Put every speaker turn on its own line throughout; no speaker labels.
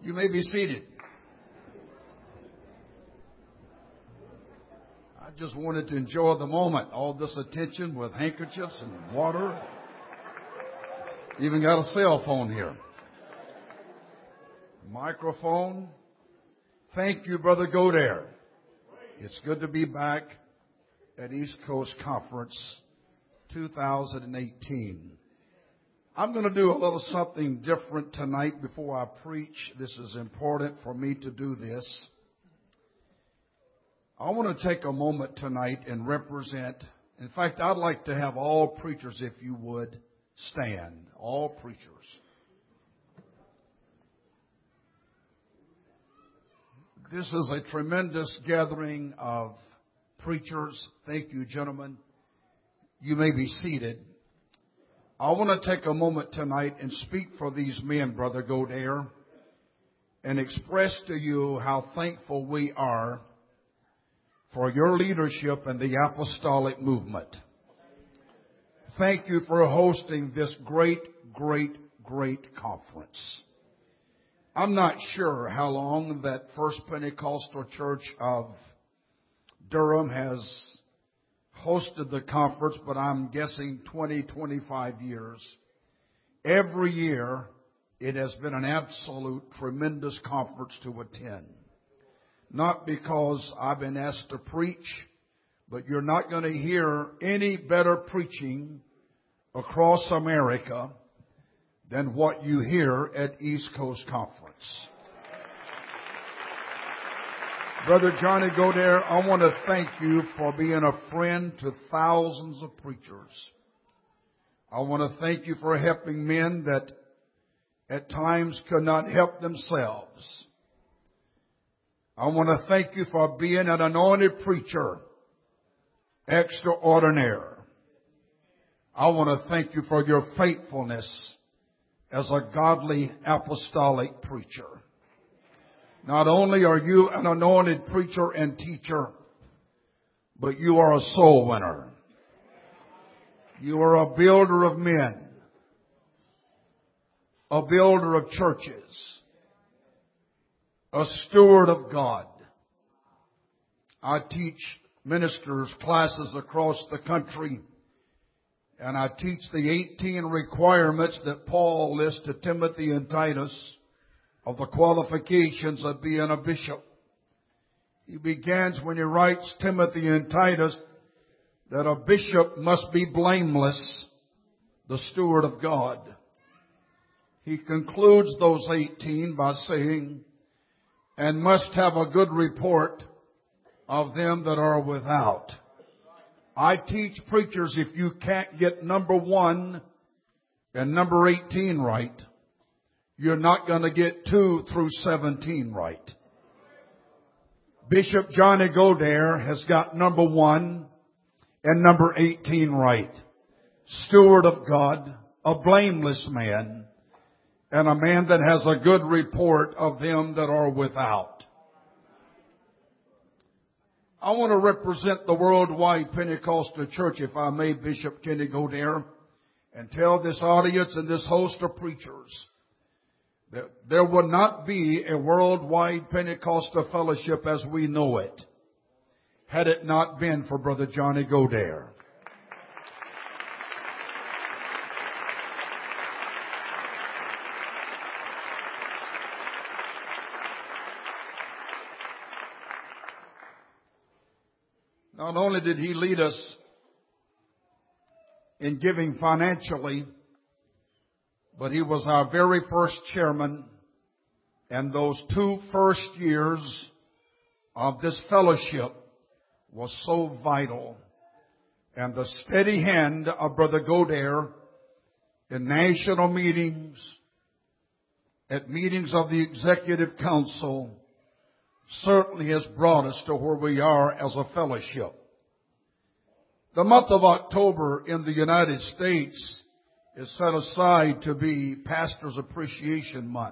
You may be seated. I just wanted to enjoy the moment. All this attention with handkerchiefs and water. Even got a cell phone here. Microphone. Thank you, Brother Godair. It's good to be back at East Coast Conference 2018. I'm going to do a little something different tonight before I preach. This is important for me to do this. I want to take a moment tonight and represent. In fact, I'd like to have all preachers, if you would, stand. All preachers. This is a tremendous gathering of preachers. Thank you, gentlemen. You may be seated. I want to take a moment tonight and speak for these men, Brother Godair, and express to you how thankful we are for your leadership in the apostolic movement. Thank you for hosting this great conference. I'm not sure how long that First Pentecostal Church of Durham has hosted the conference, but I'm guessing 25 years. Every year, it has been an absolute tremendous conference to attend. Not because I've been asked to preach, but you're not going to hear any better preaching across America than what you hear at East Coast Conference. Brother Johnny Godair, I want to thank you for being a friend to thousands of preachers. I want to thank you for helping men that at times could not help themselves. I want to thank you for being an anointed preacher, extraordinaire. I want to thank you for your faithfulness as a godly apostolic preacher. Not only are you an anointed preacher and teacher, but you are a soul winner. You are a builder of men, a builder of churches, a steward of God. I teach ministers classes across the country, and I teach the 18 requirements that Paul lists to Timothy and Titus of the qualifications of being a bishop. He begins when he writes Timothy and Titus that a bishop must be blameless, the steward of God. He concludes those 18 by saying, and must have a good report of them that are without. I teach preachers, if you can't get number 1 and number 18 right, you're not going to get 2 through 17 right. Bishop Johnny Godair has got number 1 and number 18 right. Steward of God, a blameless man, and a man that has a good report of them that are without. I want to represent the worldwide Pentecostal church, if I may, Bishop Kenny Godair, and tell this audience and this host of preachers that there would not be a worldwide Pentecostal fellowship as we know it had it not been for Brother Johnny Godair. Not only did he lead us in giving financially, but he was our very first chairman, and those 2 first years of this fellowship was so vital. And the steady hand of Brother Godair in national meetings, at meetings of the Executive Council, certainly has brought us to where we are as a fellowship. The month of October in the United States is set aside to be Pastor's Appreciation Month.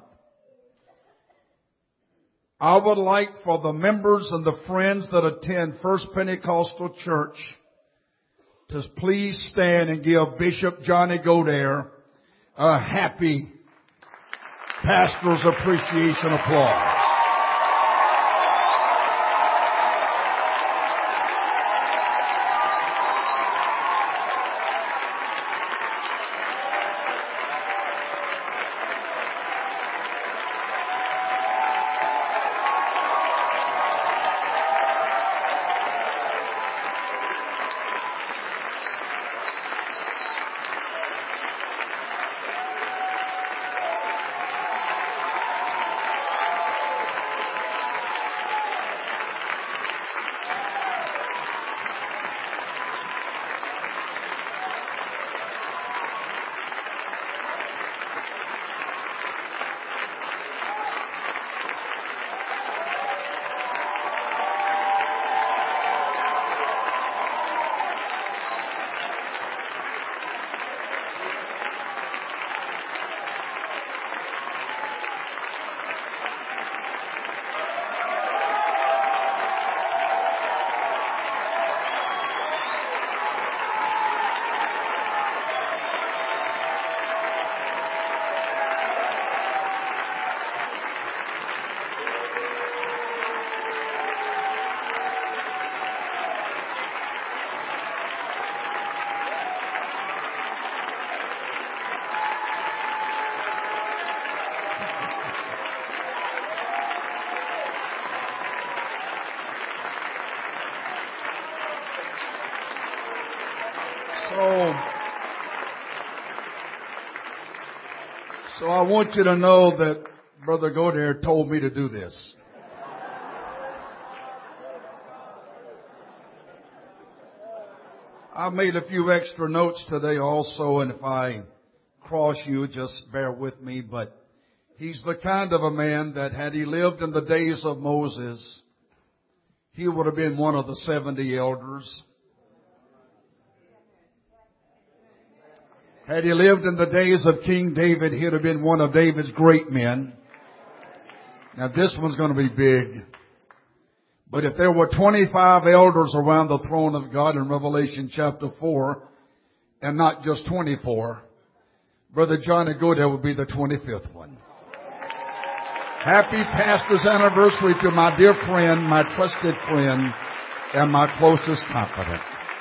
I would like for the members and the friends that attend First Pentecostal Church to please stand and give Bishop Johnny Godair a happy Pastor's Appreciation applause. So I want you to know that Brother Godair told me to do this. I made a few extra notes today also, and if I cross you, just bear with me. But he's the kind of a man that had he lived in the days of Moses, he would have been one of the 70 elders. Had he lived in the days of King David, he'd have been one of David's great men. Now this one's going to be big. But if there were 25 elders around the throne of God in Revelation chapter 4, and not just 24, Brother Johnny Godair would be the 25th one. Happy pastor's anniversary to my dear friend, my trusted friend, and my closest confidant.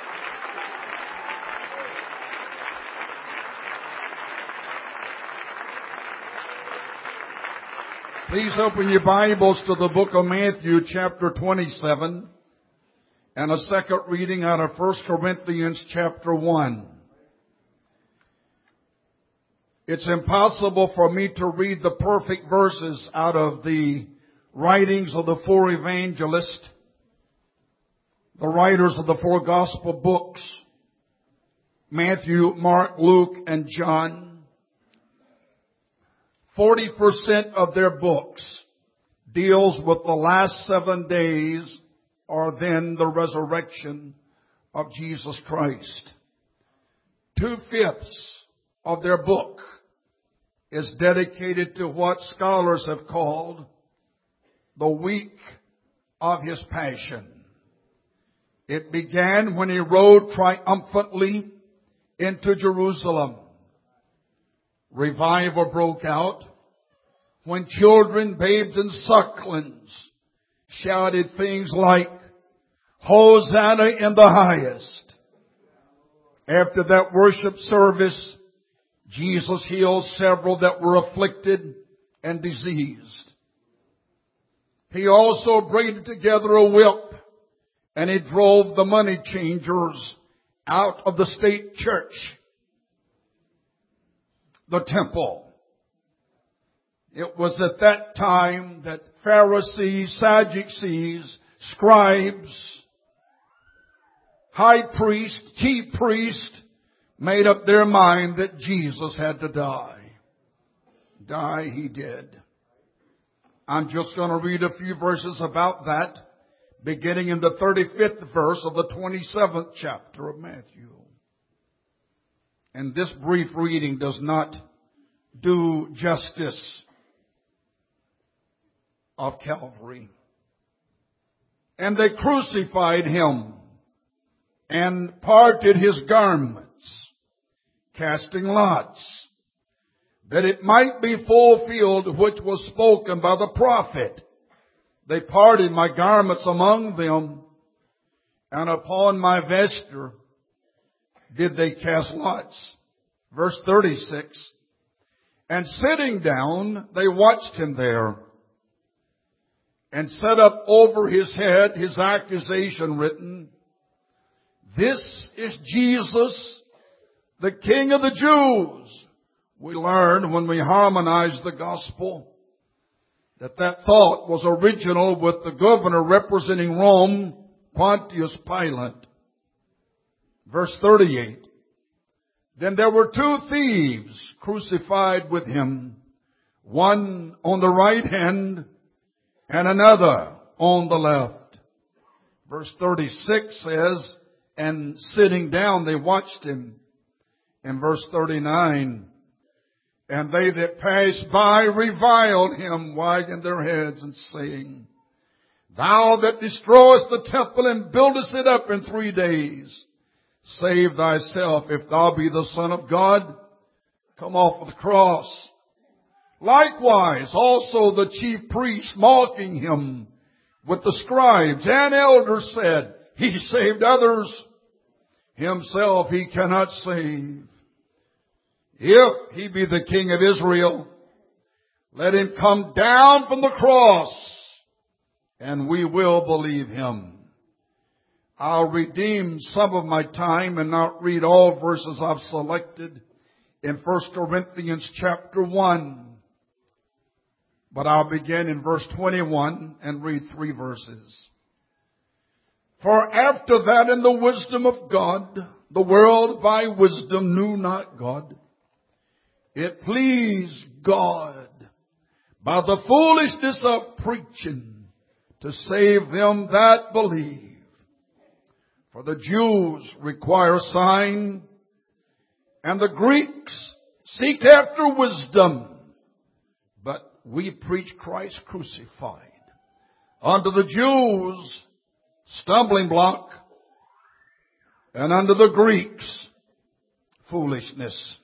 Please open your Bibles to the book of Matthew, chapter 27, and a second reading out of 1 Corinthians, chapter 1. It's impossible for me to read the perfect verses out of the writings of the four evangelists, the writers of the four gospel books, Matthew, Mark, Luke, and John. 40% of their books deals with the last 7 days or then the resurrection of Jesus Christ. 2/5 of their book is dedicated to what scholars have called the week of his passion. It began when he rode triumphantly into Jerusalem. Revival broke out when children, babes, and sucklings shouted things like, "Hosanna in the highest." After that worship service, Jesus healed several that were afflicted and diseased. He also braided together a whip, and he drove the money changers out of the state church, the temple. It was at that time that Pharisees, Sadducees, scribes, high priest, chief priest made up their mind that Jesus had to die. Die he did. I'm just going to read a few verses about that, beginning in the 35th verse of the 27th chapter of Matthew. And this brief reading does not do justice of Calvary. And they crucified him and parted his garments, casting lots. that it might be fulfilled which was spoken by the prophet. They parted my garments among them, and upon my vesture did they cast lots. Verse 36, and sitting down, they watched him there, and set up over his head his accusation written, This is Jesus, the King of the Jews. We learned when we harmonized the gospel that thought was original with the governor representing Rome, Pontius Pilate. Verse 38. Then there were two thieves crucified with him, one on the right hand and another on the left. Verse 36 says, and sitting down they watched him. And verse 39, and they that passed by reviled him, wagging their heads and saying, Thou that destroyest the temple and buildest it up in 3 days, save thyself. If thou be the Son of God, come off of the cross. Likewise, also the chief priests, mocking him with the scribes and elders, said, He saved others, himself he cannot save. If he be the King of Israel, let him come down from the cross, and we will believe him. I'll redeem some of my time and not read all verses I've selected in 1 Corinthians chapter 1. But I'll begin in verse 21 and read 3 verses. For after that in the wisdom of God, the world by wisdom knew not God. It pleased God by the foolishness of preaching to save them that believe. For the Jews require a sign, and the Greeks seek after wisdom. But we preach Christ crucified. Unto the Jews, stumbling block, and unto the Greeks, foolishness.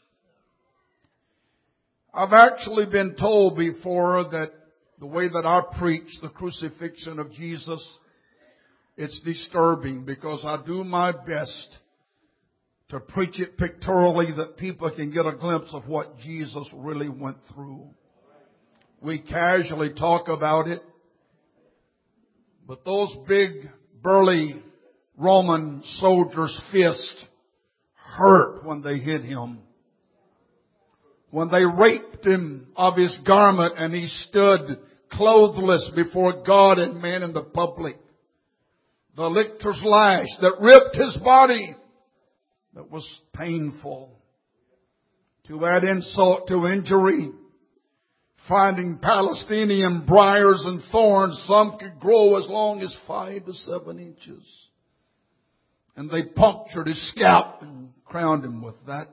I've actually been told before that the way that I preach the crucifixion of Jesus, it's disturbing because I do my best to preach it pictorially that people can get a glimpse of what Jesus really went through. We casually talk about it, but those big, burly Roman soldiers' fists hurt when they hit him. When they raped him of his garment and he stood clothless before God and man in the public. The lictor's lash that ripped his body, that was painful. To add insult to injury, finding Palestinian briars and thorns, some could grow as long as 5 to 7 inches. And they punctured his scalp and crowned him with that.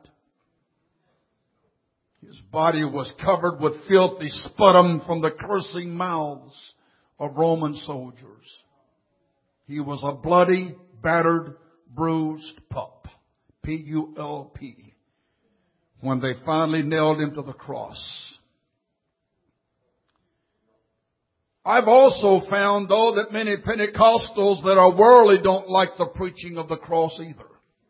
His body was covered with filthy sputum from the cursing mouths of Roman soldiers. He was a bloody, battered, bruised pup. P-U-L-P. When they finally nailed him to the cross. I've also found, though, that many Pentecostals that are worldly don't like the preaching of the cross either.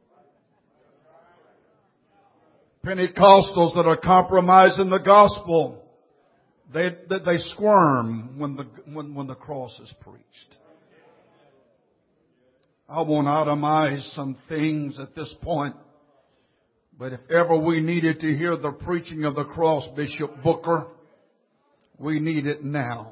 Pentecostals that are compromising the gospel, they squirm when the cross is preached. I won't itemize some things at this point, but if ever we needed to hear the preaching of the cross, Bishop Booker, we need it now.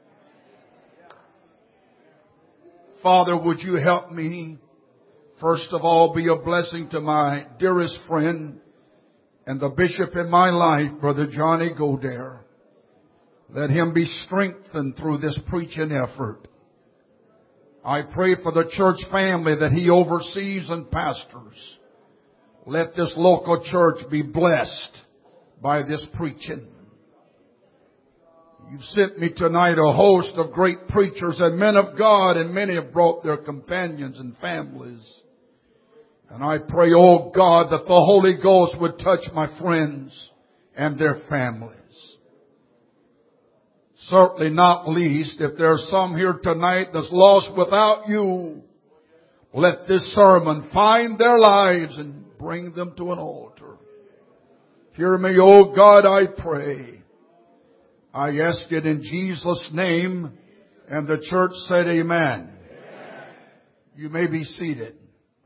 Father, would you help me, first of all, be a blessing to my dearest friend and the bishop in my life, Brother Johnny Godare. Let him be strengthened through this preaching effort. I pray for the church family that he oversees and pastors. Let this local church be blessed by this preaching. You've sent me tonight a host of great preachers and men of God, and many have brought their companions and families. And I pray, oh God, that the Holy Ghost would touch my friends and their families. Certainly not least, if there's some here tonight that's lost without you, let this sermon find their lives and bring them to an altar. Hear me, O God, I pray. I ask it in Jesus' name, and the church said amen. You may be seated.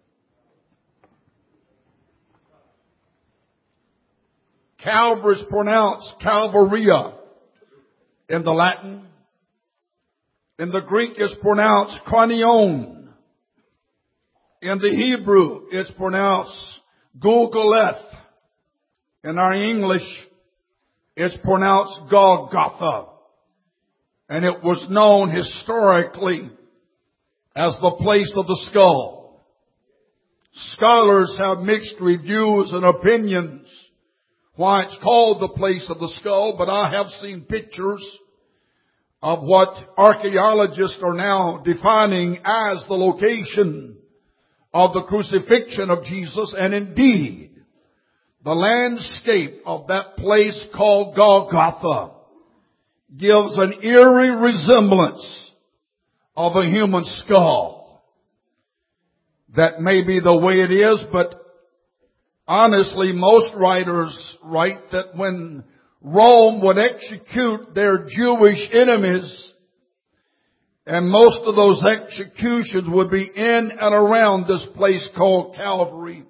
Calvary is pronounced Calvaria in the Latin. In the Greek it's pronounced Kranion. In the Hebrew it's pronounced Gulguleth. In our English it's pronounced Golgotha. And it was known historically as the place of the skull. Scholars have mixed reviews and opinions why it's called the place of the skull, but I have seen pictures of what archaeologists are now defining as the location of the crucifixion of Jesus, and indeed, the landscape of that place called Golgotha gives an eerie resemblance of a human skull. That may be the way it is, but honestly, most writers write that when Rome would execute their Jewish enemies, and most of those executions would be in and around this place called Calvary,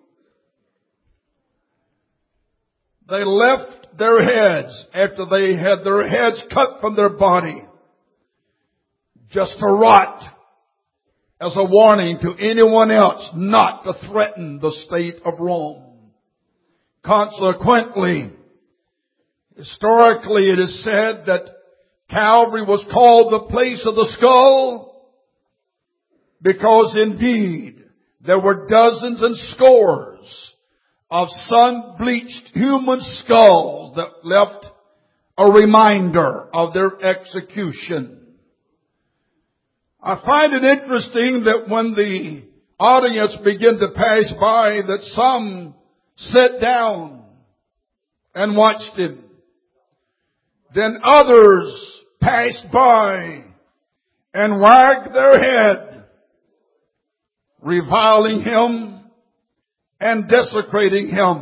they left their heads after they had their heads cut from their body just to rot as a warning to anyone else not to threaten the state of Rome. Consequently, historically it is said that Calvary was called the place of the skull because indeed there were dozens and scores of sun-bleached human skulls that left a reminder of their execution. I find it interesting that when the audience began to pass by, that some sat down and watched him. Then others passed by and wagged their head, reviling him and desecrating him.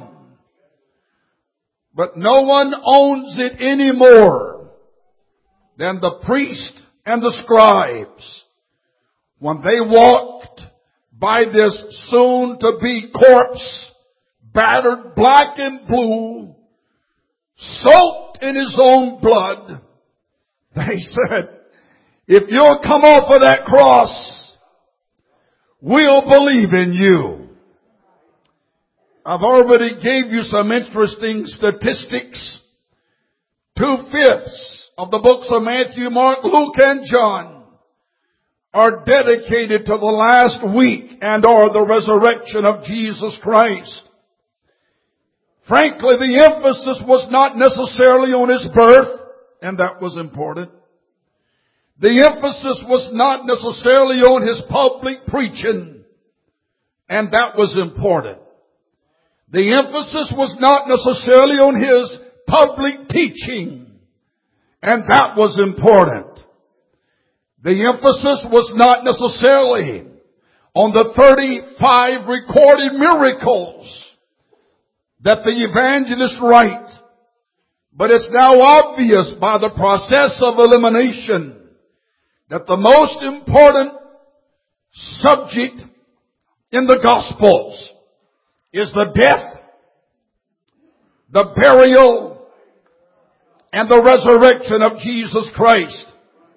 But no one owns it any more than the priest and the scribes when they walked by this soon-to-be corpse, battered black and blue, soaked in his own blood. They said, if you'll come off of that cross, we'll believe in you. I've already gave you some interesting statistics. 2/5 of the books of Matthew, Mark, Luke, and John are dedicated to the last week and or the resurrection of Jesus Christ. Frankly, the emphasis was not necessarily on his birth, and that was important. The emphasis was not necessarily on his public preaching, and that was important. The emphasis was not necessarily on his public teaching, and that was important. The emphasis was not necessarily on the 35 recorded miracles that the evangelists write, but it's now obvious by the process of elimination that the most important subject in the Gospels is the death, the burial, and the resurrection of Jesus Christ.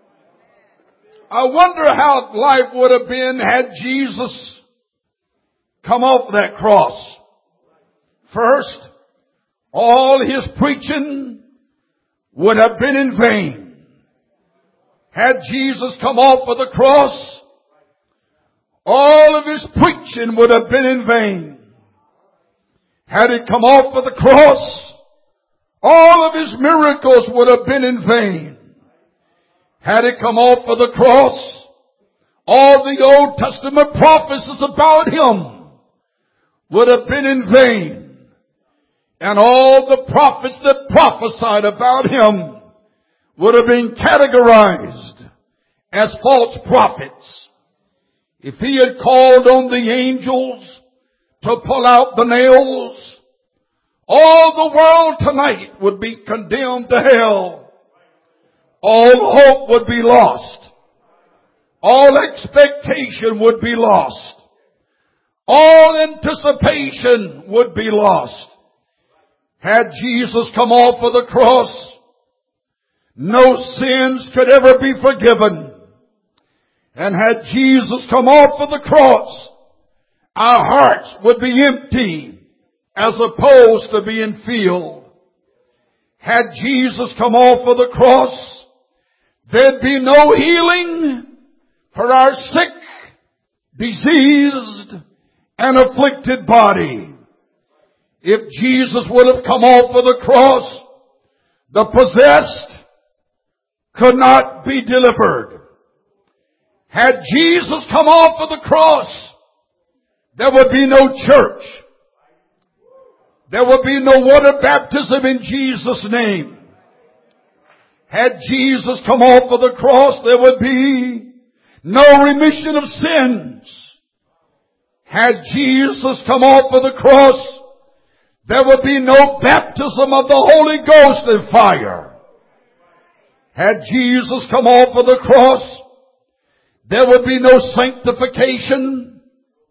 I wonder how life would have been had Jesus come off that cross. First, all his preaching would have been in vain. Had Jesus come off of the cross, all of his preaching would have been in vain. Had he come off of the cross, all of his miracles would have been in vain. Had he come off of the cross, all the Old Testament prophecies about him would have been in vain. and all the prophets that prophesied about him would have been categorized as false prophets. If he had called on the angels to pull out the nails, all the world tonight would be condemned to hell. All hope would be lost. All expectation would be lost. All anticipation would be lost. Had Jesus come off of the cross, no sins could ever be forgiven. And had Jesus come off of the cross, our hearts would be empty as opposed to being filled. Had Jesus come off of the cross, there'd be no healing for our sick, diseased, and afflicted body. If Jesus would have come off of the cross, the possessed could not be delivered. Had Jesus come off of the cross, there would be no church. There would be no water baptism in Jesus' name. Had Jesus come off of the cross, there would be no remission of sins. Had Jesus come off of the cross, there would be no baptism of the Holy Ghost and fire. Had Jesus come off of the cross, there would be no sanctification.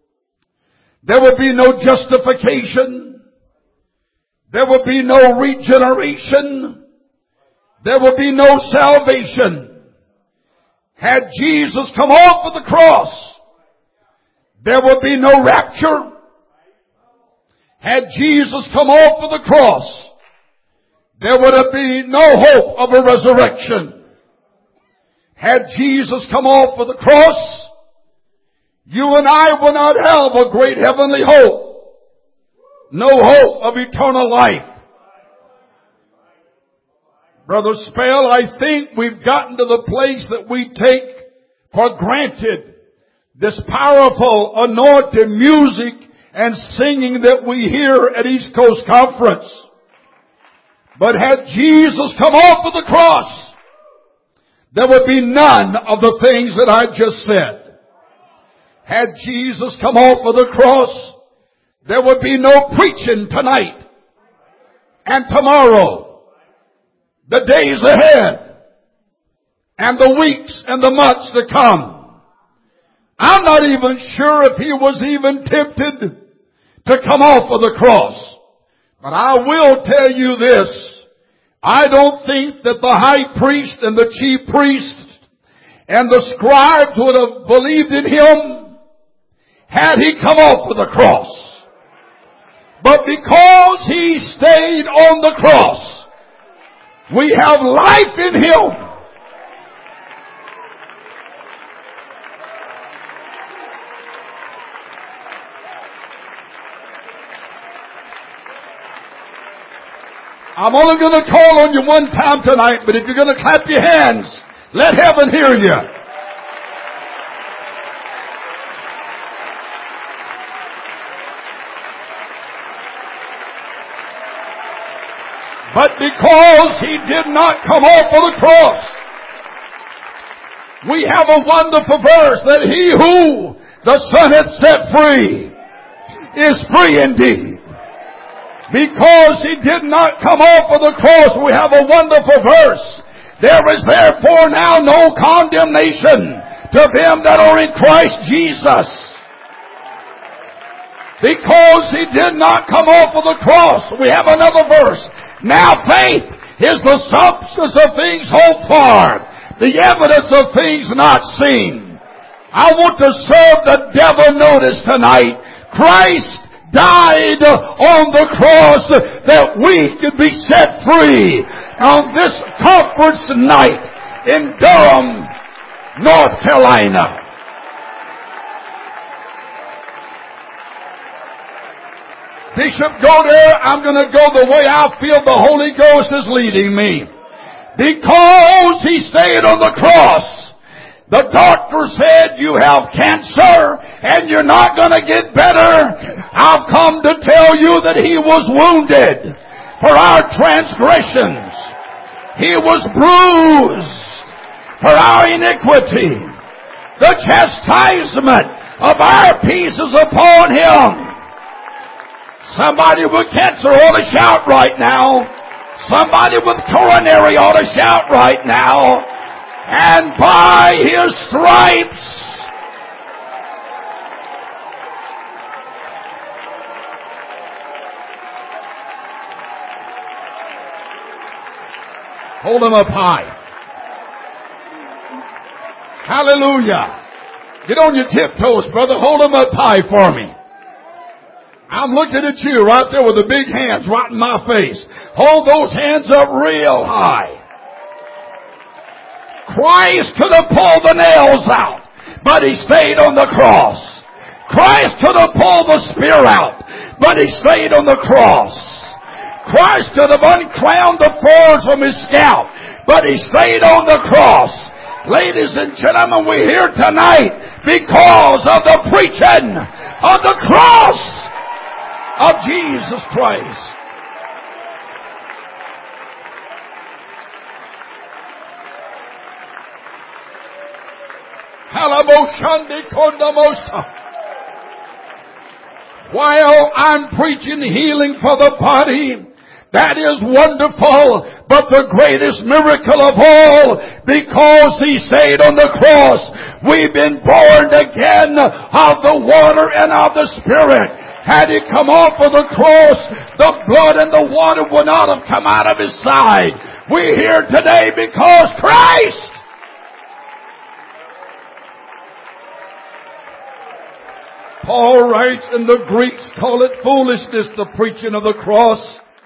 There would be no justification. There would be no regeneration. There would be no salvation. Had Jesus come off of the cross, there would be no rapture. Had Jesus come off of the cross, there would be no hope of a resurrection. Had Jesus come off of the cross, you and I will not have a great heavenly hope. No hope of eternal life. Brother Spell, I think we've gotten to the place that we take for granted this powerful anointed music and singing that we hear at East Coast Conference. But had Jesus come off of the cross, there would be none of the things that I just said. Had Jesus come off of the cross, there would be no preaching tonight and tomorrow, the days ahead, and the weeks and the months to come. I'm not even sure if he was even tempted to come off of the cross. But I will tell you this. I don't think that the high priest and the chief priest and the scribes would have believed in him had he come off of the cross. But because he stayed on the cross, we have life in him. I'm only going to call on you one time tonight, but if you're going to clap your hands, let heaven hear you. But because he did not come off of the cross, we have a wonderful verse that he who the Son hath set free is free indeed. Because he did not come off of the cross, we have a wonderful verse. There is therefore now no condemnation to them that are in Christ Jesus. Because he did not come off of the cross, we have another verse. Now faith is the substance of things hoped for, the evidence of things not seen. I want to serve the devil notice tonight. Christ died on the cross that we could be set free on this conference night in Durham, North Carolina. Bishop, go there. I'm going to go the way I feel the Holy Ghost is leading me. Because he stayed on the cross, The doctor said you have cancer and you're not going to get better. I've come to tell you that He was wounded for our transgressions. He was bruised for our iniquity. The chastisement of our peace is upon Him. Somebody with cancer ought to shout right now. Somebody with coronary ought to shout right now. And by His stripes, hold Him up high. Hallelujah. Get on your tiptoes, brother. Hold Him up high for me. I'm looking at you right there with the big hands right in my face. Hold those hands up real high. Christ could have pulled the nails out, but He stayed on the cross. Christ could have pulled the spear out, but He stayed on the cross. Christ could have uncrowned the thorns from His scalp, but He stayed on the cross. Ladies and gentlemen, we're here tonight because of the preaching of the cross of Jesus Christ. While I'm preaching healing for the body, that is wonderful, but the greatest miracle of all, because He stayed on the cross, we've been born again of the water and of the Spirit. Had He come off of the cross, the blood and the water would not have come out of His side. We're here today because Christ. Paul writes, and the Greeks call it foolishness, the preaching of the cross.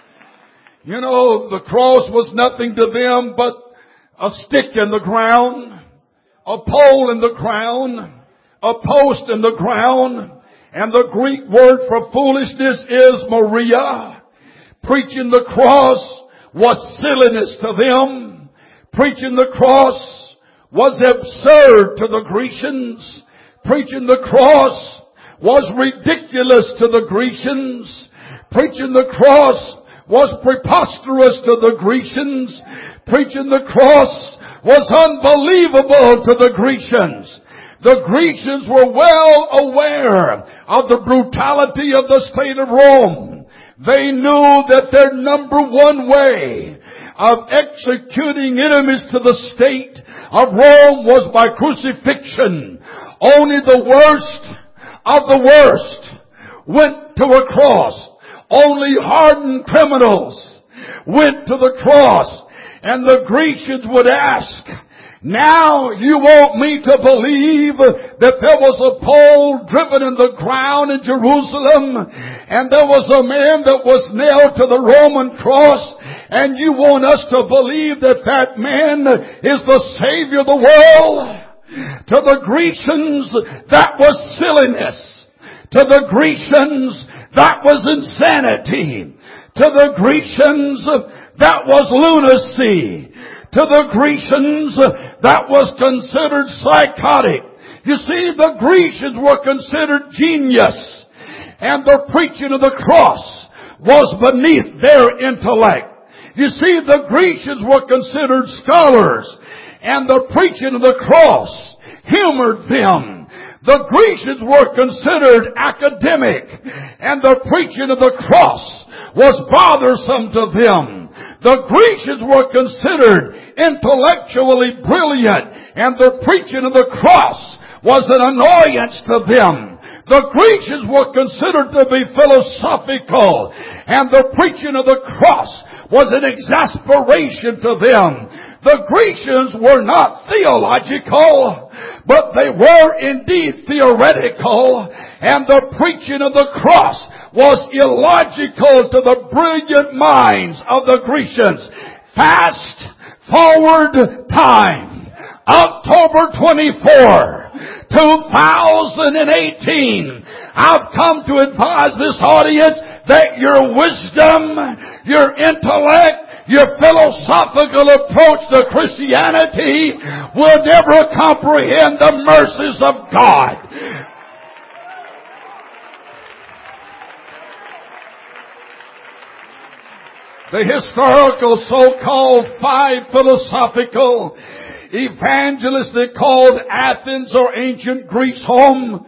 You know, the cross was nothing to them but a stick in the ground, a pole in the ground, a post in the ground. And the Greek word for foolishness is Maria. Preaching the cross was silliness to them. Preaching the cross was absurd to the Grecians. Preaching the cross was ridiculous to the Grecians. Preaching the cross was preposterous to the Grecians. Preaching the cross was unbelievable to the Grecians. The Grecians were well aware of the brutality of the state of Rome. They knew that their number one way of executing enemies to the state of Rome was by crucifixion. Only the worst of the worst went to a cross. Only hardened criminals went to the cross. And the Grecians would ask, now you want me to believe that there was a pole driven in the ground in Jerusalem and there was a man that was nailed to the Roman cross, and you want us to believe that that man is the Savior of the world? To the Grecians, that was silliness. To the Grecians, that was insanity. To the Grecians, that was lunacy. To the Grecians, that was considered psychotic. You see, the Grecians were considered genius, and the preaching of the cross was beneath their intellect. You see, the Grecians were considered scholars, and the preaching of the cross humored them. The Grecians were considered academic, and the preaching of the cross was bothersome to them. The Grecians were considered intellectually brilliant, and the preaching of the cross was an annoyance to them. The Grecians were considered to be philosophical, and the preaching of the cross was an exasperation to them. The Grecians were not theological, but they were indeed theoretical, and the preaching of the cross was illogical to the brilliant minds of the Grecians. Fast forward time, October 24, 2018. I've come to advise this audience that your wisdom, your intellect, Your philosophical approach to Christianity will never comprehend the mercies of God. The historical so-called five philosophical evangelists that called Athens or ancient Greece home,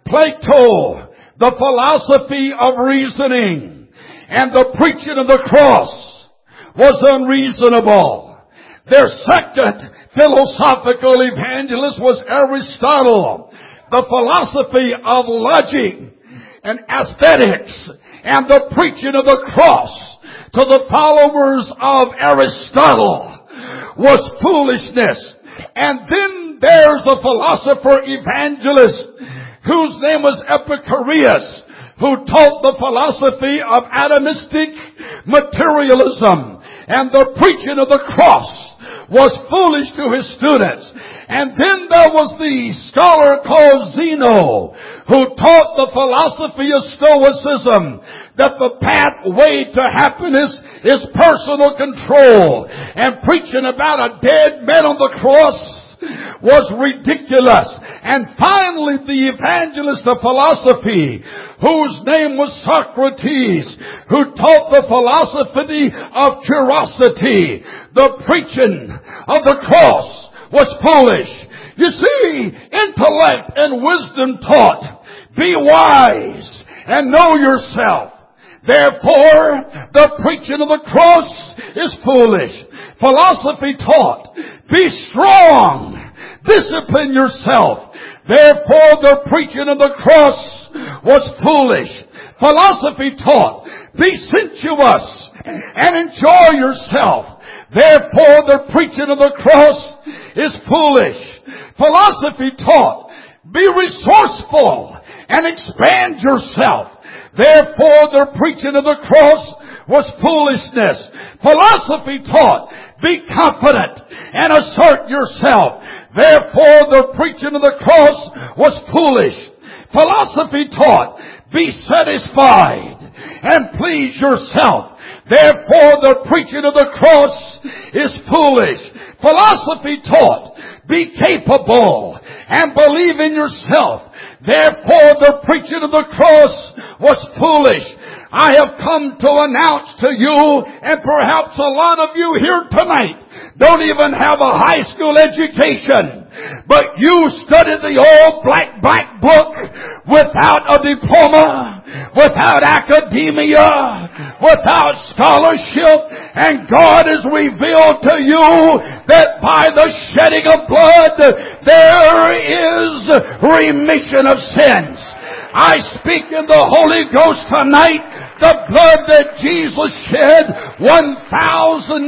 Plato, the philosophy of reasoning, and the preaching of the cross was unreasonable. Their second philosophical evangelist was Aristotle, the philosophy of logic and aesthetics, and the preaching of the cross to the followers of Aristotle was foolishness. And then there's the philosopher evangelist whose name was Epicurus, who taught the philosophy of atomistic materialism, and the preaching of the cross was foolish to his students. And then there was the scholar called Zeno, who taught the philosophy of Stoicism, that the pathway to happiness is personal control. And preaching about a dead man on the cross was ridiculous. And finally, the evangelist of philosophy, whose name was Socrates, who taught the philosophy of curiosity, the preaching of the cross was foolish. You see, intellect and wisdom taught, be wise and know yourself. Therefore, the preaching of the cross is foolish. Philosophy taught, be strong, discipline yourself. Therefore, the preaching of the cross was foolish. Philosophy taught, be sensuous and enjoy yourself. Therefore, the preaching of the cross is foolish. Philosophy taught, be resourceful and expand yourself. Therefore, the preaching of the cross was foolishness. Philosophy taught, be confident and assert yourself. Therefore, the preaching of the cross was foolish. Philosophy taught, be satisfied and please yourself. Therefore, the preaching of the cross is foolish. Philosophy taught, be capable and believe in yourself. Therefore, the preaching of the cross was foolish. I have come to announce to you, and perhaps a lot of you here tonight don't even have a high school education, but you studied the old black book without a diploma, without academia, without scholarship, and God has revealed to you that by the shedding of blood there is remission of sins. I speak in the Holy Ghost tonight. The blood that Jesus shed 1,987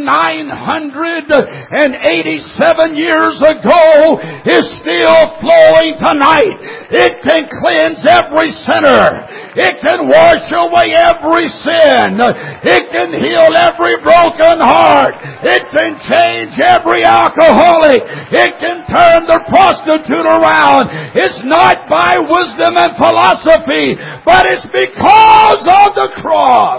years ago is still flowing tonight. It can cleanse every sinner. It can wash away every sin. It can heal every broken heart. It can change every alcoholic. It can turn the prostitute around. It's not by wisdom and philosophy, but it's because of the cross.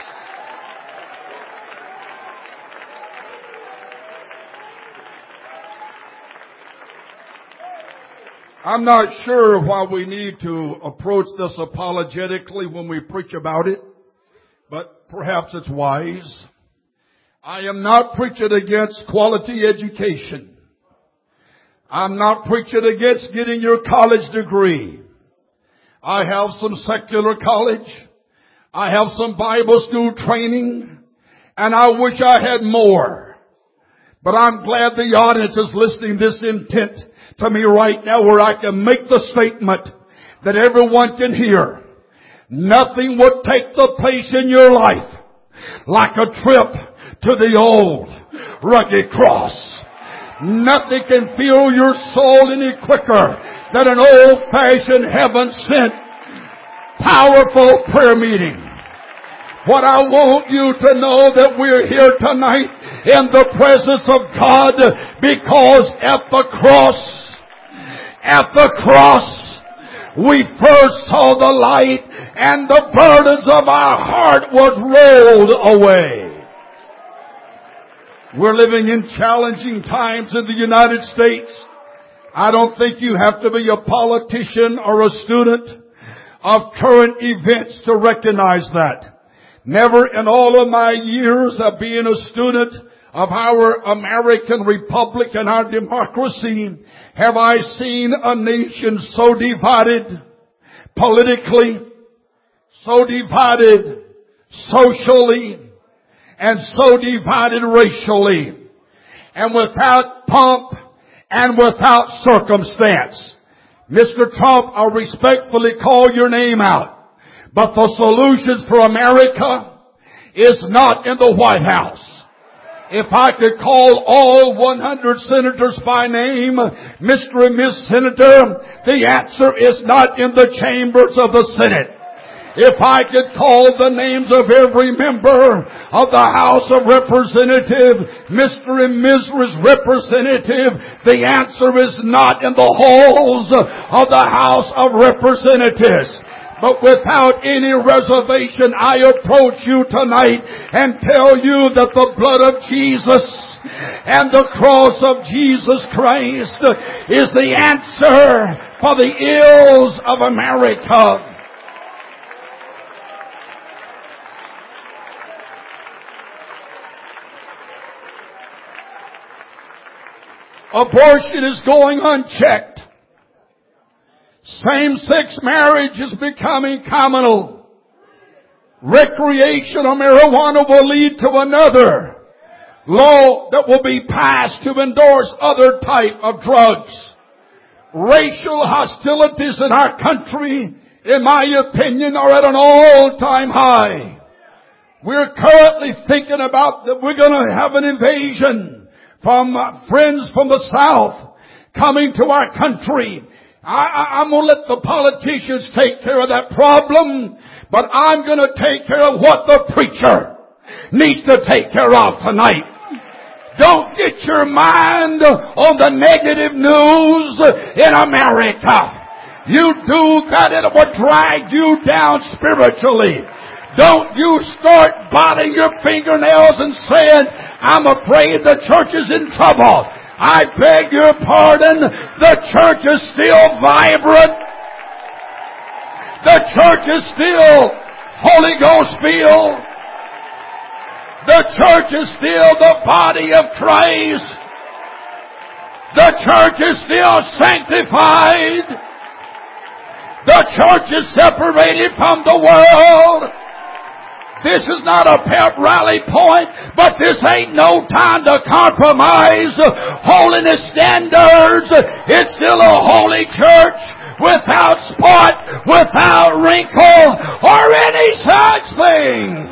I'm not sure why we need to approach this apologetically when we preach about it, but perhaps it's wise. I am not preaching against quality education. I'm not preaching against getting your college degree. I have some secular college. I have some Bible school training, and I wish I had more. But I'm glad the audience is listening this intent to me right now, where I can make the statement that everyone can hear. Nothing would take the place in your life like a trip to the old rugged cross. Nothing can fill your soul any quicker than an old-fashioned heaven-sent powerful prayer meeting. What I want you to know that we're here tonight in the presence of God because at the cross, we first saw the light and the burdens of our heart was rolled away. We're living in challenging times in the United States. I don't think you have to be a politician or a student of current events to recognize that. Never in all of my years of being a student of our American Republic and our democracy have I seen a nation so divided politically, so divided socially, and so divided racially, and without pomp and without circumstance. Mr. Trump, I respectfully call your name out, but the solutions for America is not in the White House. If I could call all 100 senators by name, Mr. and Ms. Senator, the answer is not in the chambers of the Senate. If I could call the names of every member of the House of Representatives, Mr. and Mrs. Representative, the answer is not in the halls of the House of Representatives. But without any reservation, I approach you tonight and tell you that the blood of Jesus and the cross of Jesus Christ is the answer for the ills of America. Abortion is going unchecked. Same-sex marriage is becoming communal. Recreational marijuana will lead to another law that will be passed to endorse other type of drugs. Racial hostilities in our country, in my opinion, are at an all-time high. We're currently thinking about that we're going to have an invasion from friends from the South coming to our country. I'm going to let the politicians take care of that problem, but I'm going to take care of what the preacher needs to take care of tonight. Don't get your mind on the negative news in America. You do that, it will drag you down spiritually. Don't you start biting your fingernails and saying, I'm afraid the church is in trouble. I beg your pardon, the church is still vibrant. The church is still Holy Ghost filled. The church is still the body of Christ. The church is still sanctified. The church is separated from the world. This is not a pep rally point, but this ain't no time to compromise holiness standards. It's still a holy church without spot, without wrinkle, or any such thing.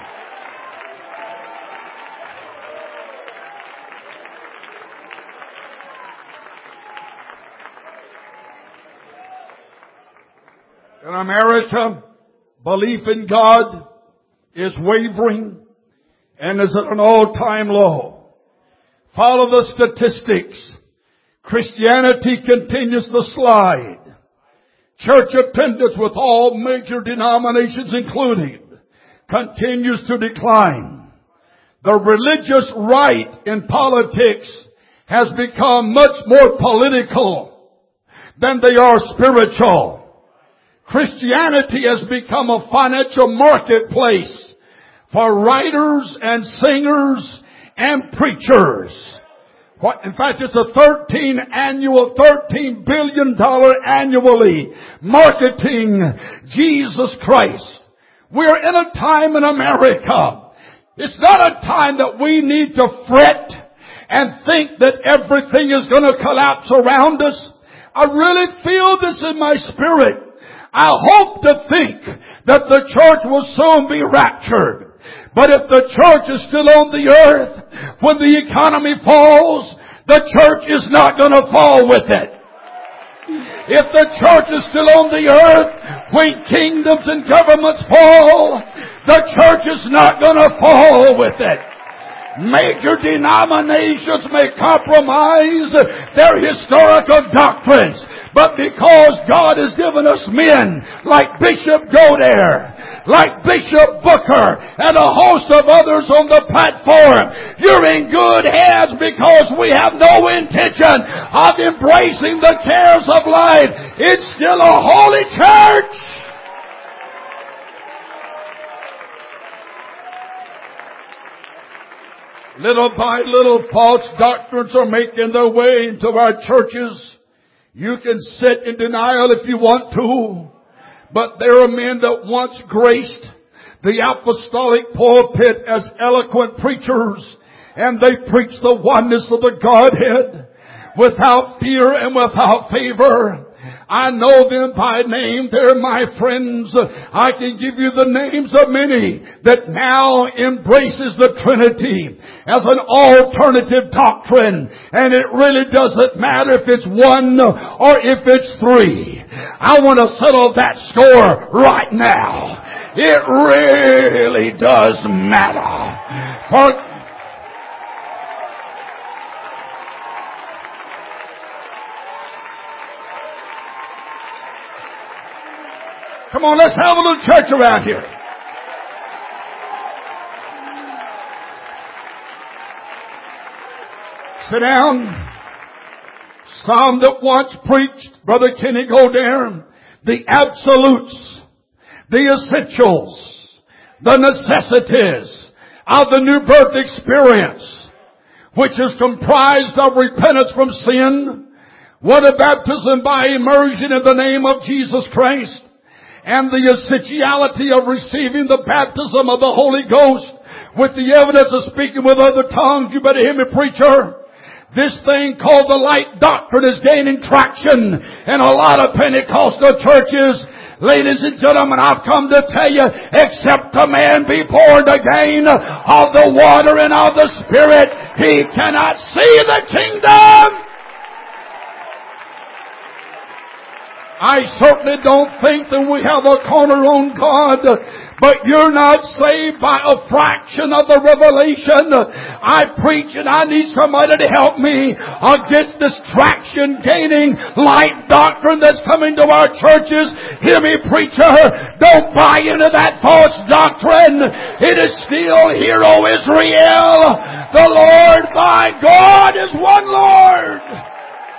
In America, belief in God is wavering and is at an all-time low. Follow the statistics. Christianity continues to slide. Church attendance with all major denominations included continues to decline. The religious right in politics has become much more political than they are spiritual. Christianity has become a financial marketplace for writers and singers and preachers. In fact, it's a $13 billion annually marketing Jesus Christ. We're in a time in America. It's not a time that we need to fret and think that everything is going to collapse around us. I really feel this in my spirit. I hope to think that the church will soon be raptured. But if the church is still on the earth, when the economy falls, the church is not going to fall with it. If the church is still on the earth, when kingdoms and governments fall, the church is not going to fall with it. Major denominations may compromise their historical doctrines, but because God has given us men like Bishop Godair, like Bishop Booker, and a host of others on the platform, you're in good hands, because we have no intention of embracing the cares of life. It's still a holy church. Little by little, false doctrines are making their way into our churches. You can sit in denial if you want to, but there are men that once graced the apostolic pulpit as eloquent preachers, and they preach the oneness of the Godhead without fear and without favor. I know them by name. They're my friends. I can give you the names of many that now embraces the Trinity as an alternative doctrine. And it really doesn't matter if it's one or if it's three. I want to settle that score right now. It really does matter. Come on, let's have a little church around here. Sit down. Some that once preached, Brother Kenny Godair, the absolutes, the essentials, the necessities of the new birth experience, which is comprised of repentance from sin, water baptism by immersion in the name of Jesus Christ, and the essentiality of receiving the baptism of the Holy Ghost with the evidence of speaking with other tongues. You better hear me, preacher. This thing called the light doctrine is gaining traction in a lot of Pentecostal churches. Ladies and gentlemen, I've come to tell you, except a man be born again of the water and of the Spirit, he cannot see the kingdom. I certainly don't think that we have a corner on God, but you're not saved by a fraction of the revelation. I preach and I need somebody to help me against this traction gaining light doctrine that's coming to our churches. Hear me, preacher. Don't buy into that false doctrine. It is still, hear, O Israel, the Lord thy God is one Lord.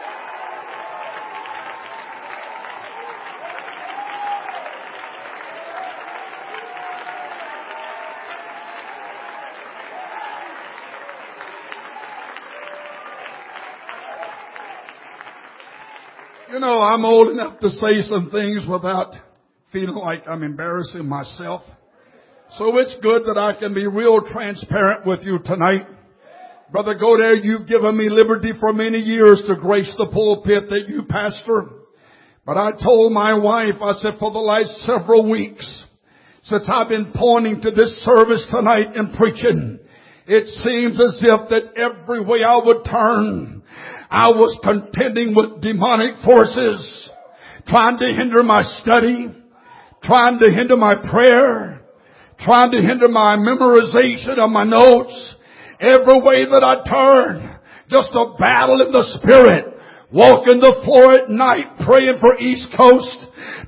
You know, I'm old enough to say some things without feeling like I'm embarrassing myself. So it's good that I can be real transparent with you tonight. Brother Godair, you've given me liberty for many years to grace the pulpit that you pastor. But I told my wife, I said, for the last several weeks, since I've been pointing to this service tonight and preaching, it seems as if that every way I would turn, I was contending with demonic forces, trying to hinder my study, trying to hinder my prayer, trying to hinder my memorization of my notes. Every way that I turn, just a battle in the Spirit. Walking the floor at night praying for East Coast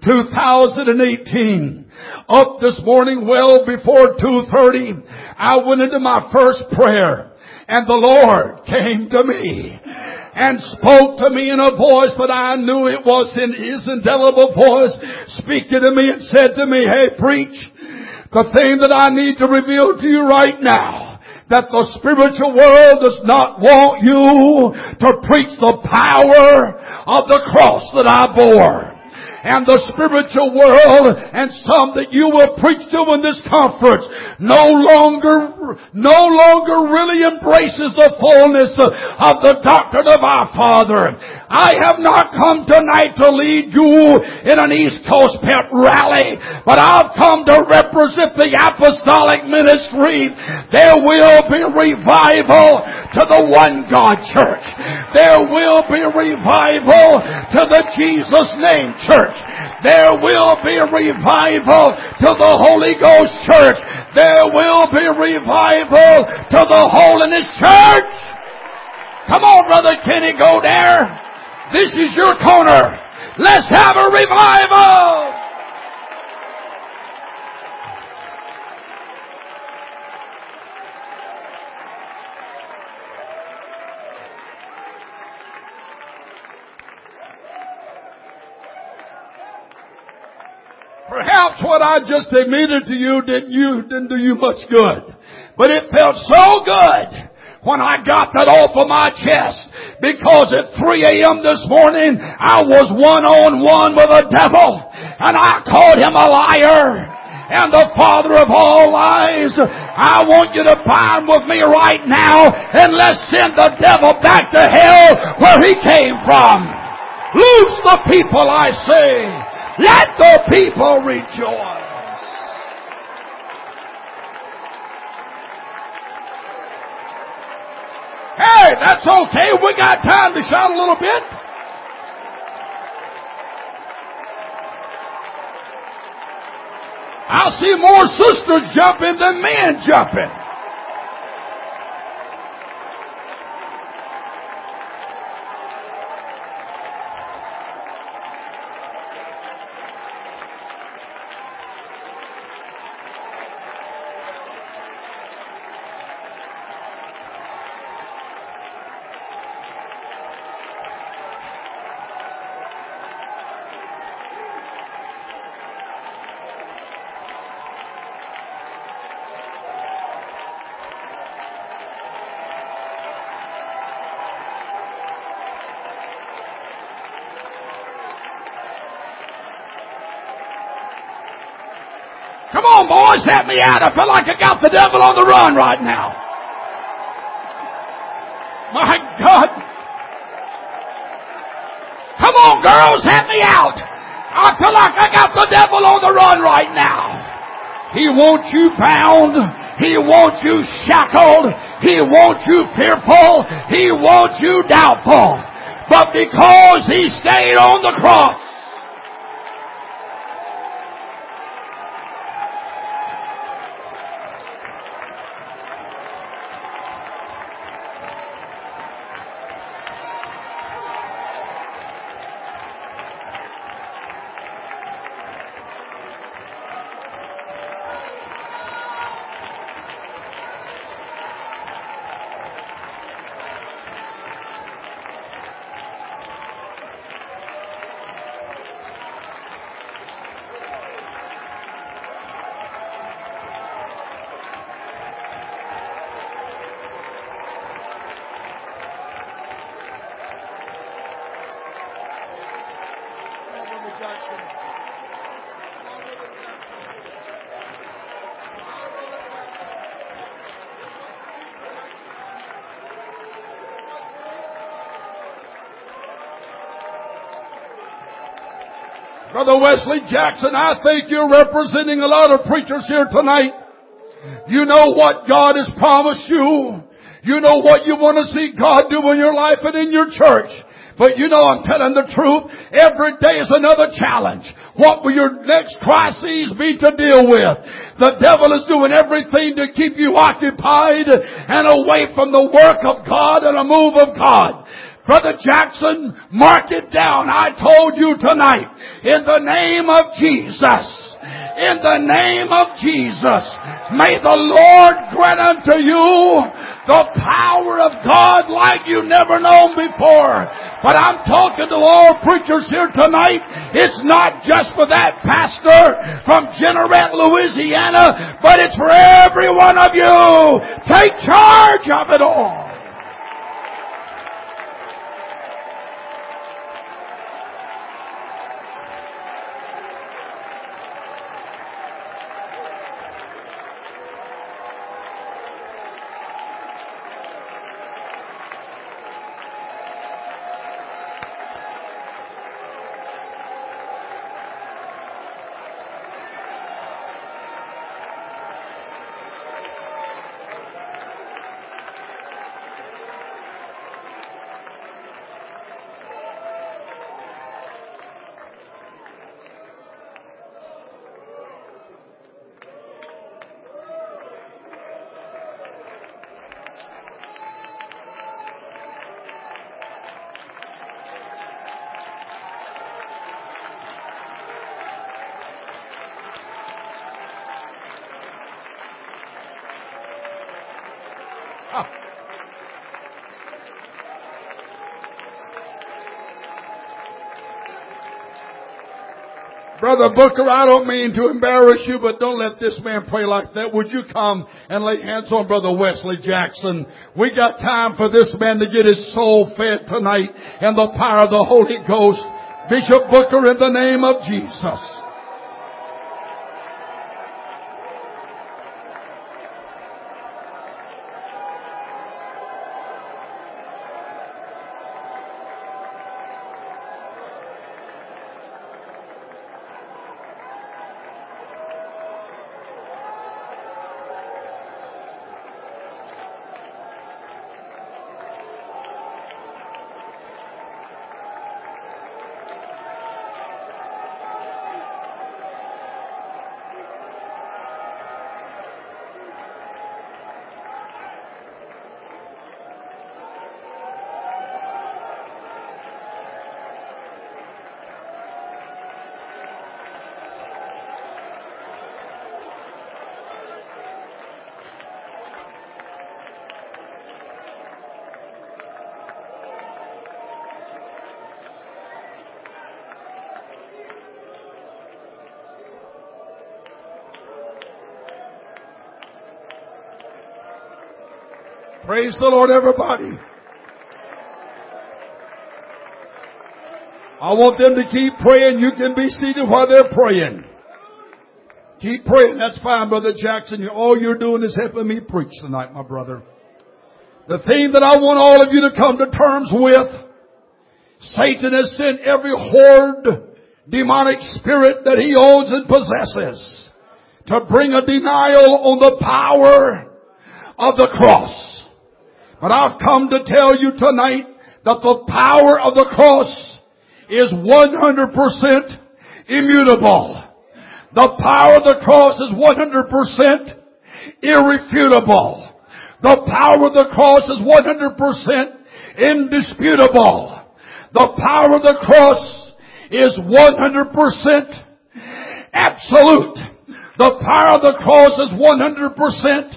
2018. Up this morning well before 2:30, I went into my first prayer and the Lord came to me and spoke to me in a voice that I knew it was in His indelible voice, speaking to me and said to me, hey, preach, the thing that I need to reveal to you right now, that the spiritual world does not want you to preach the power of the cross that I bore. And the spiritual world and some that you will preach to in this conference no longer really embraces the fullness of the doctrine of our Father. I have not come tonight to lead you in an East Coast pep rally, but I've come to represent the apostolic ministry. There will be revival to the One God Church. There will be revival to the Jesus Name Church. church. There will be a revival to the Holy Ghost church. There will be a revival to the Holiness church. Come on, Brother Kenny, go there. This is your corner. Let's have a revival. Perhaps what I just admitted to you didn't do you much good. But it felt so good when I got that off of my chest, because at 3 a.m. this morning I was one-on-one with the devil, and I called him a liar and the father of all lies. I want you to bind with me right now, and let's send the devil back to hell where he came from. Loose the people, I say. Let the people rejoice. Hey, that's okay. We got time to shout a little bit. I see more sisters jumping than men jumping. Come on, boys, help me out. I feel like I got the devil on the run right now. My God. Come on, girls, help me out. I feel like I got the devil on the run right now. He wants you bound. He wants you shackled. He wants you fearful. He wants you doubtful. But because he stayed on the cross, Brother Wesley Jackson, I think you're representing a lot of preachers here tonight. You know what God has promised you. You know what you want to see God do in your life and in your church. But you know, I'm telling the truth, every day is another challenge. What will your next crises be to deal with? The devil is doing everything to keep you occupied and away from the work of God and a move of God. Brother Jackson, mark it down. I told you tonight, in the name of Jesus, in the name of Jesus, may the Lord grant unto you the power of God like you never known before. But I'm talking to all preachers here tonight. It's not just for that pastor from Jeanerette, Louisiana, but it's for every one of you. Take charge of it all. Brother Booker, I don't mean to embarrass you, but don't let this man pray like that. Would you come and lay hands on Brother Wesley Jackson? We got time for this man to get his soul fed tonight in the power of the Holy Ghost. Bishop Booker, in the name of Jesus. Praise the Lord, everybody. I want them to keep praying. You can be seated while they're praying. Keep praying. That's fine, Brother Jackson. All you're doing is helping me preach tonight, my brother. The thing that I want all of you to come to terms with, Satan has sent every horde, demonic spirit that he owns and possesses to bring a denial on the power of the cross. But I've come to tell you tonight that the power of the cross is 100% immutable. The power of the cross is 100% irrefutable. The power of the cross is 100% indisputable. The power of the cross is 100% absolute. The power of the cross is 100%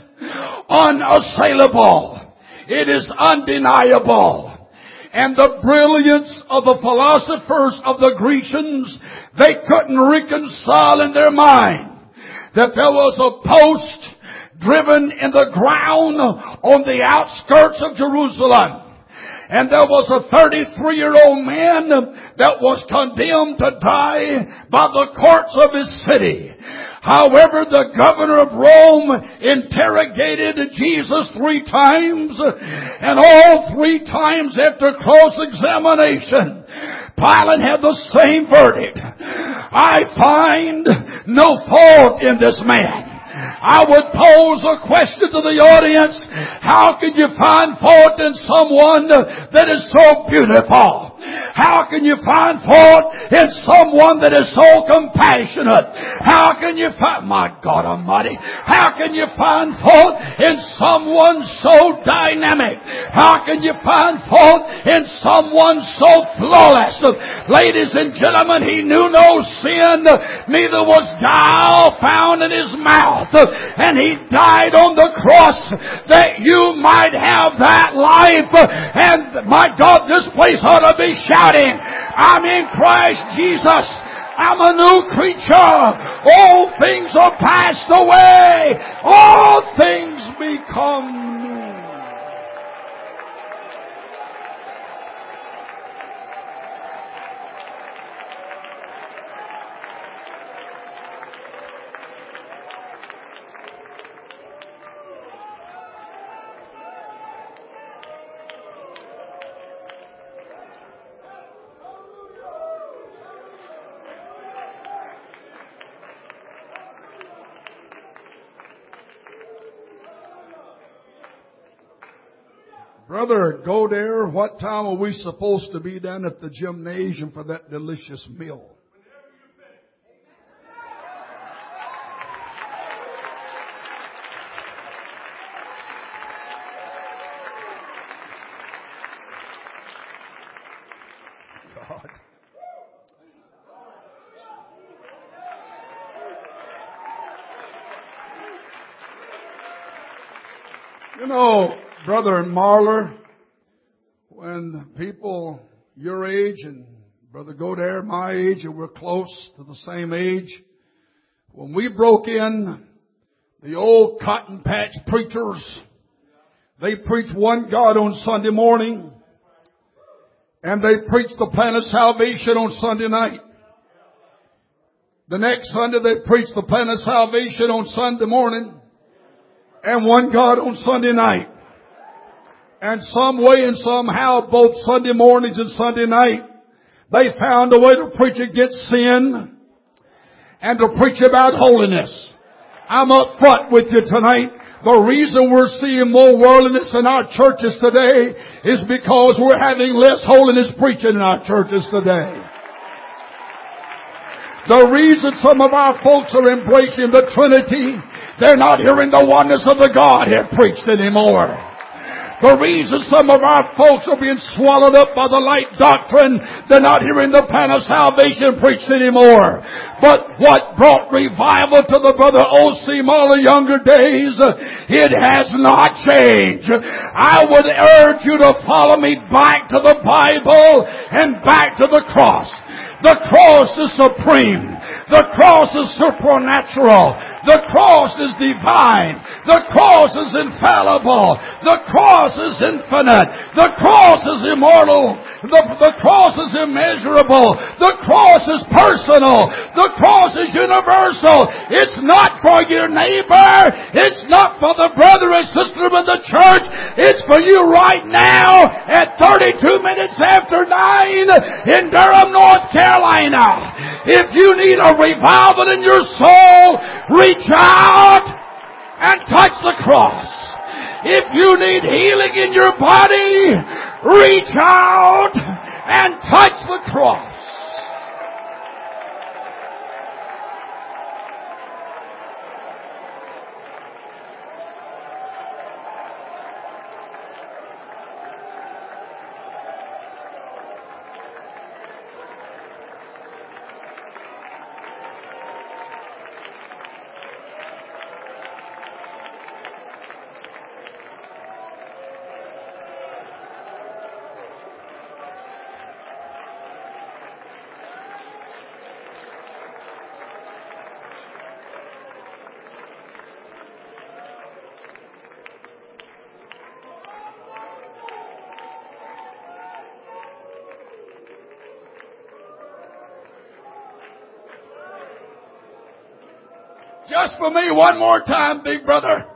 unassailable. It is undeniable. And the brilliance of the philosophers of the Grecians, they couldn't reconcile in their mind that there was a post driven in the ground on the outskirts of Jerusalem. And there was a 33-year-old man that was condemned to die by the courts of his city. However, the governor of Rome interrogated Jesus 3 times, and all 3 times after cross-examination, Pilate had the same verdict. I find no fault in this man. I would pose a question to the audience. How can you find fault in someone that is so beautiful? How can you find fault in someone that is so compassionate? How can you find, my God Almighty, how can you find fault in someone so dynamic? How can you find fault in someone so flawless? Ladies and gentlemen, he knew no sin, neither was guile found in his mouth. And he died on the cross that you might have that life. And my God, this place ought to be shouting, I'm in Christ Jesus. I'm a new creature. All things are passed away. All things become new. Brother Godair, what time are we supposed to be down at the gymnasium for that delicious meal? God. You know, Brother Marler, when people your age and Brother Godair my age, and we're close to the same age, when we broke in, the old cotton patch preachers, they preached one God on Sunday morning, and they preached the plan of salvation on Sunday night. The next Sunday they preached the plan of salvation on Sunday morning, and one God on Sunday night. And some way and somehow, both Sunday mornings and Sunday night, they found a way to preach against sin and to preach about holiness. I'm up front with you tonight. The reason we're seeing more worldliness in our churches today is because we're having less holiness preaching in our churches today. The reason some of our folks are embracing the Trinity, they're not hearing the oneness of the Godhead preached anymore. The reason some of our folks are being swallowed up by the light doctrine, they're not hearing the plan of salvation preached anymore. But what brought revival to the Brother O.C. Marler younger days, it has not changed. I would urge you to follow me back to the Bible and back to the cross. The cross is supreme. The cross is supernatural. The cross is divine. The cross is infallible. The cross is infinite. The cross is immortal. The cross is immeasurable. The cross is personal. The cross is universal. It's not for your neighbor. It's not for the brother and sister in the church. It's for you right now at 32 minutes after 9 in Durham, North Carolina. If you need a revival in your soul, reach out and touch the cross. If you need healing in your body, reach out and touch the cross. Just for me, one more time, big brother.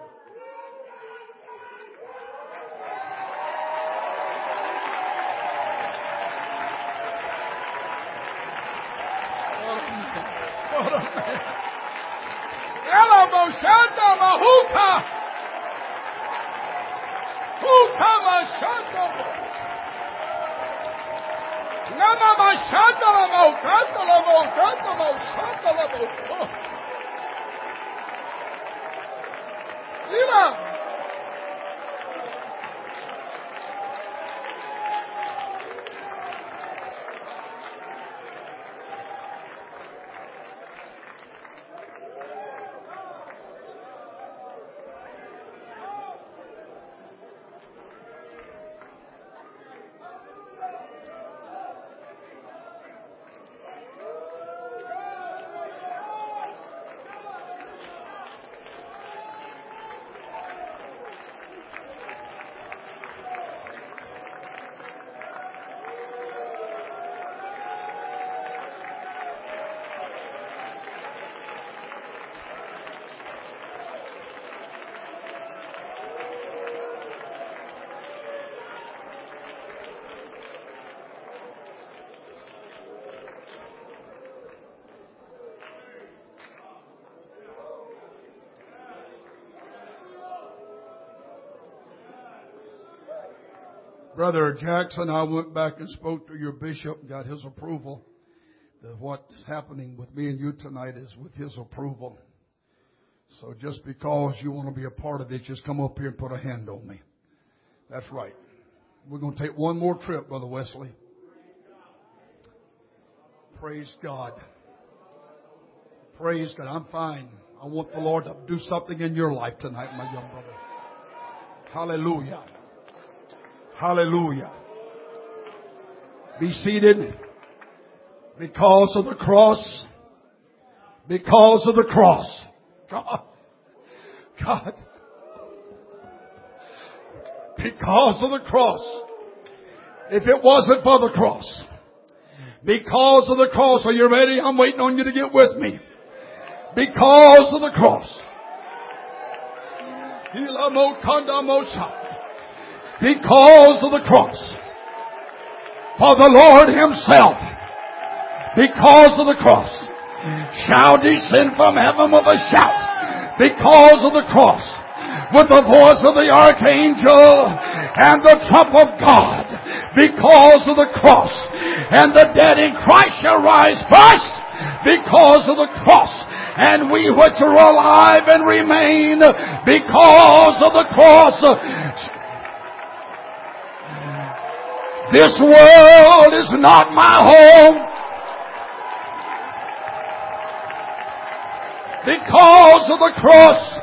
Brother Jackson, I went back and spoke to your bishop and got his approval. That what's happening with me and you tonight is with his approval. So just because you want to be a part of it, just come up here and put a hand on me. That's right. We're going to take one more trip, Brother Wesley. Praise God. Praise God. I'm fine. I want the Lord to do something in your life tonight, my young brother. Hallelujah. Hallelujah. Be seated. Because of the cross. Because of the cross. God. Because of the cross. If it wasn't for the cross. Because of the cross. Are you ready? I'm waiting on you to get with me. Because of the cross. Because of the cross. For the Lord Himself. Because of the cross. Shall descend from heaven with a shout. Because of the cross. With the voice of the archangel and the trump of God. Because of the cross. And the dead in Christ shall rise first. Because of the cross. And we which are alive and remain because of the cross. This world is not my home. Because of the cross.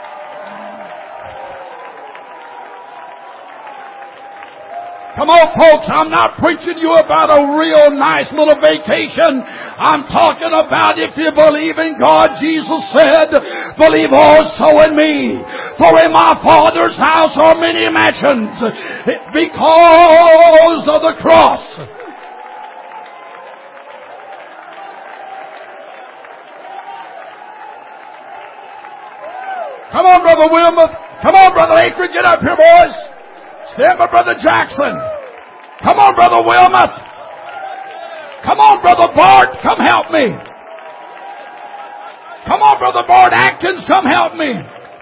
Come on, folks, I'm not preaching you about a real nice little vacation. I'm talking about if you believe in God, Jesus said, believe also in me. For in my Father's house are many mansions. Because of the cross. Come on, Brother Wilmoth. Come on, Brother Akron. Get up here, boys. Stand by Brother Jackson. Come on, Brother Wilmoth. Come on, Brother Bart. Come help me. Come on, Brother Bart Atkins. Come help me.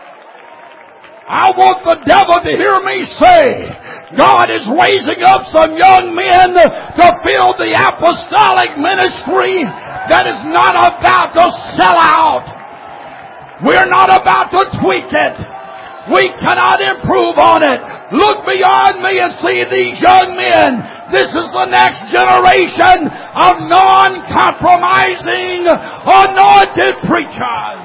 I want the devil to hear me say, God is raising up some young men to fill the apostolic ministry that is not about to sell out. We're not about to tweak it. We cannot improve on it. Look beyond me and see these young men. This is the next generation of non-compromising, anointed preachers.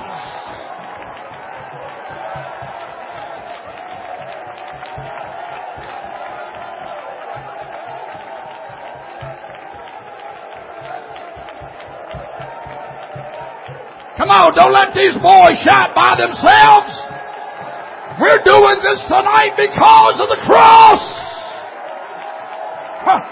Come on, don't let these boys shout by themselves. We're doing this tonight because of the cross. Huh.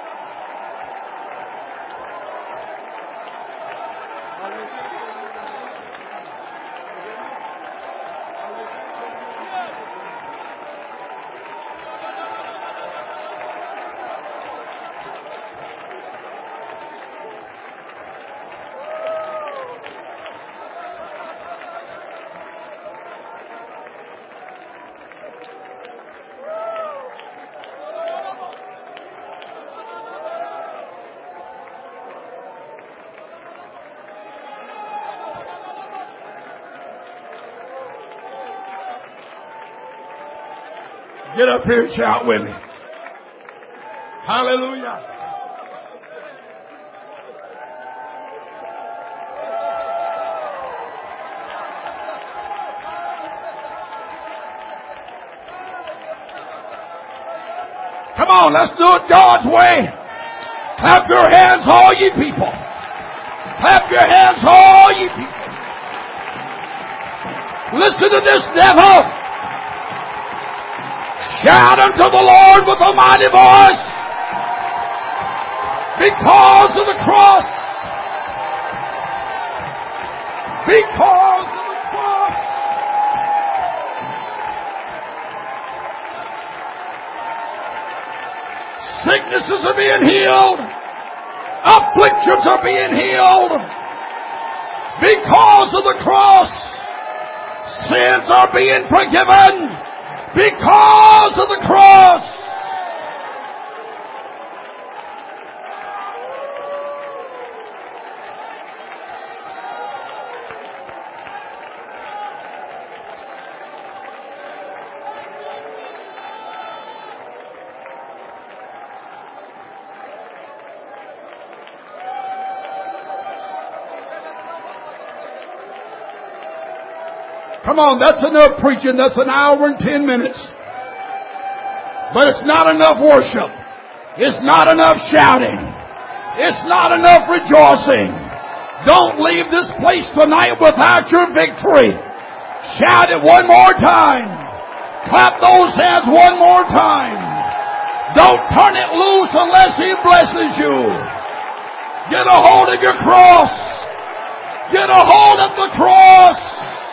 Get up here and shout with me. Hallelujah. Come on, let's do it God's way. Clap your hands, all ye people. Clap your hands, all ye people. Listen to this, devil. Shout unto the Lord with a mighty voice. Because of the cross. Because of the cross. Sicknesses are being healed. Afflictions are being healed. Because of the cross. Sins are being forgiven. Because of the cross. Come on, that's enough preaching. That's an hour and 10 minutes. But it's not enough worship. It's not enough shouting. It's not enough rejoicing. Don't leave this place tonight without your victory. Shout it one more time. Clap those hands one more time. Don't turn it loose unless He blesses you. Get a hold of your cross. Get a hold of the cross.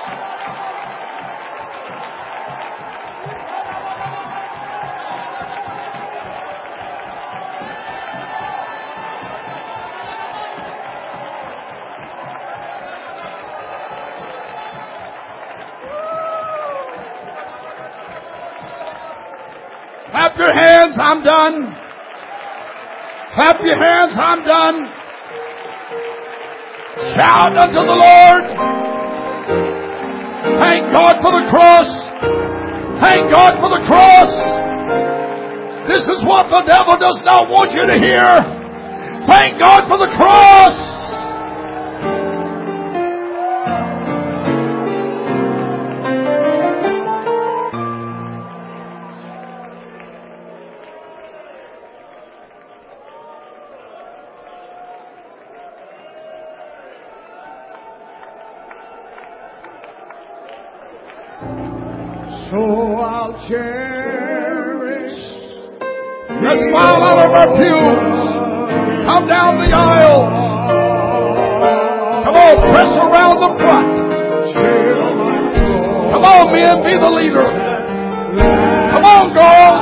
Clap your hands, I'm done. Clap your hands, I'm done. Shout unto the Lord. Thank God for the cross. Thank God for the cross. This is what the devil does not want you to hear. Thank God for the cross. So I'll cherish. Let's smile out of our pews. Come down the aisles. Come on, press around the front. Come on, men, be the leader. Come on,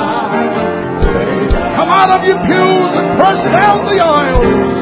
girls. Come out of your pews and press down the aisles.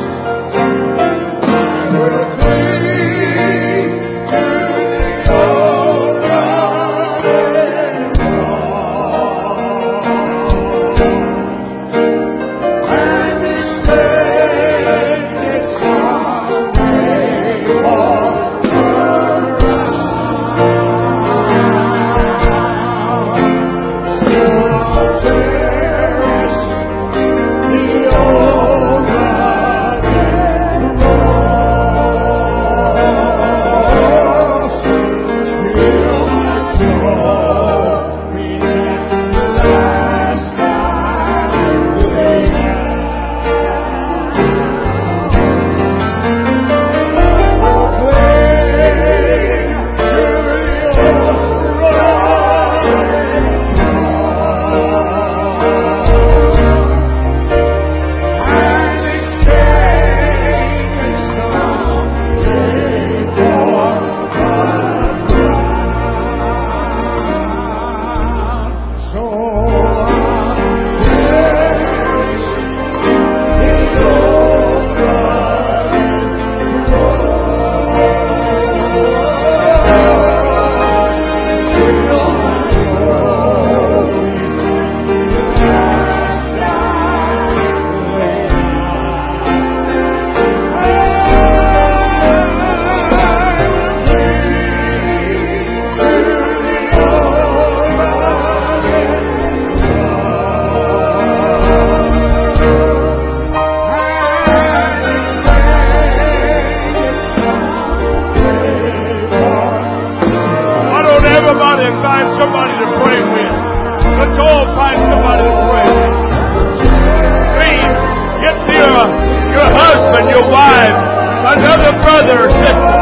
Your husband, your wife, another brother or sister.